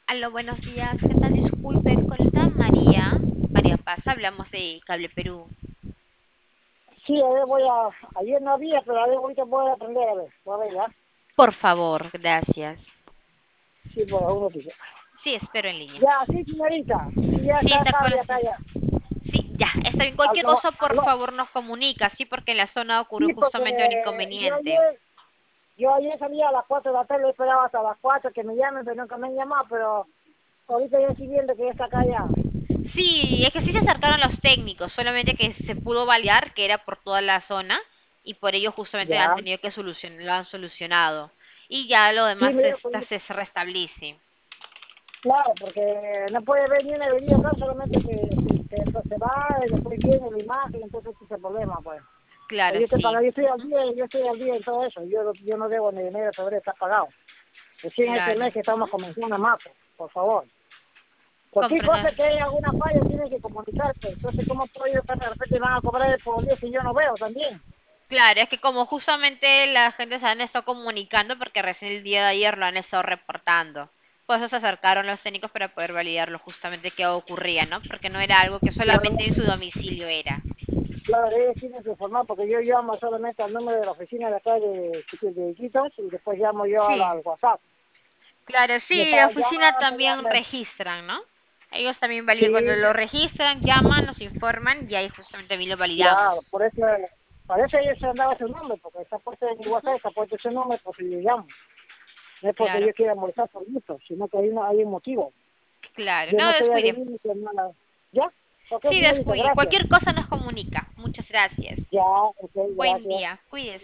Aló, buenos días. ¿Qué tal? Disculpe, con esta María Paz, hablamos de Cable Perú. Sí, a ver, ayer no había, pero a ver, ahorita voy a aprender a ver, ¿ya? Por favor, gracias. Sí, por uno dice. Sí, espero en línea. Ya, sí, señorita, sí, ya Sí, está está acá, con ya la está, ya. Sí, ya, está bien. Cualquier Aló, cosa, por aló. favor, nos comunica, sí, porque en la zona ocurrió Sí, porque justamente un yo inconveniente. ayer, yo ayer salía a las 4 de la tarde, esperaba hasta las 4 que me llamen, pero nunca me han llamado, pero ahorita ya estoy viendo que ya está acá ya. Sí, es que sí se acercaron los técnicos, solamente que se pudo validar que era por toda la zona y por ello justamente han Ya. tenido que lo han solucionado. Y ya lo Sí, demás mira, pues, se restablece. claro, porque no puede ver ni una bebida acá, solamente que se va y después viene la imagen, entonces ese es el problema, pues. Pues Claro, yo te sí. pago, Ujú. yo estoy al día en todo eso. Yo no debo ni dinero, sobre está pagado. Recién este Claro. mes que estamos comenzando más, por favor. Cualquier Comprendo. cosa que haya alguna falla tiene que comunicarse. Entonces, ¿cómo puedo yo que de repente me van a cobrar el por día si yo no veo también? Claro, es que como justamente la gente se han estado comunicando porque recién el día de ayer lo han estado reportando. Por eso se acercaron los técnicos para poder validarlo justamente qué ocurría, ¿no? Porque no era algo que Claro, solamente en su domicilio era. claro, ellos tienen que informar porque yo llamo solamente al número de la oficina de acá de Iquitos y después llamo yo Sí, al WhatsApp. claro, Me sí, la estaba oficina llamando, también registran, ¿no? Ellos también validan, cuando sí, lo registran, llaman, nos informan y ahí justamente también lo claro, validamos. por eso, parece que ellos se han dado ese nombre, porque está puesto en mi Ujú. WhatsApp, está puesto ese nombre, porque yo llamo. No es porque Claro, yo quiera molestar por gusto, sino que hay un motivo. claro, Yo no no estoy descuide. adivino ni nada. ¿Ya? Ok, Sí, señorita, descuide. gracias. Cualquier cosa nos comunica. Muchas gracias. Ya, ok, Buen gracias. día. Cuídese.